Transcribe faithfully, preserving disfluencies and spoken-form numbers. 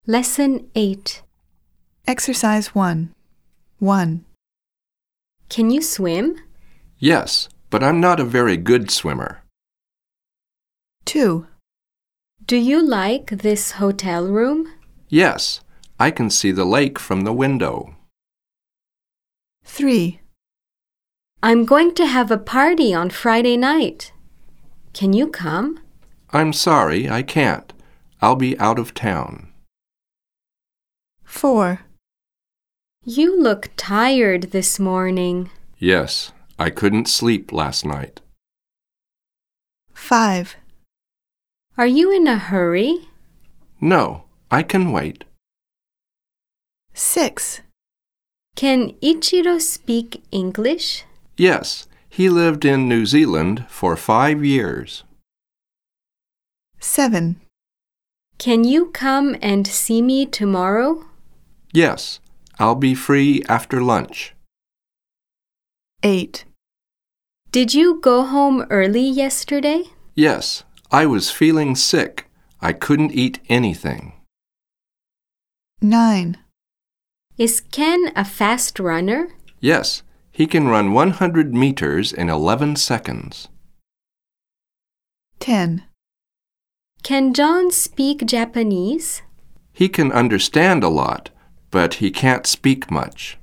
Lesson eight. Exercise one. one. Can you swim? Yes, but I'm not a very good swimmer. two. Do you like this hotel room? Yes, I can see the lake from the window. three. I'm going to have a party on Friday night. Can you come? I'm sorry, I can't. I'll be out of town. four. You look tired this morning. Yes, I couldn't sleep last night. five. Are you in a hurry? No, I can wait. six. Can Ichiro speak English? Yes, he lived in New Zealand for five years. seven. Can you come and see me tomorrow? Yes, I'll be free after lunch. eight. Did you go home early yesterday? Yes, I was feeling sick. I couldn't eat anything. nine. Is Ken a fast runner? Yes, he can run one hundred meters in eleven seconds. ten. Can John speak Japanese? He can understand a lot, but he can't speak much.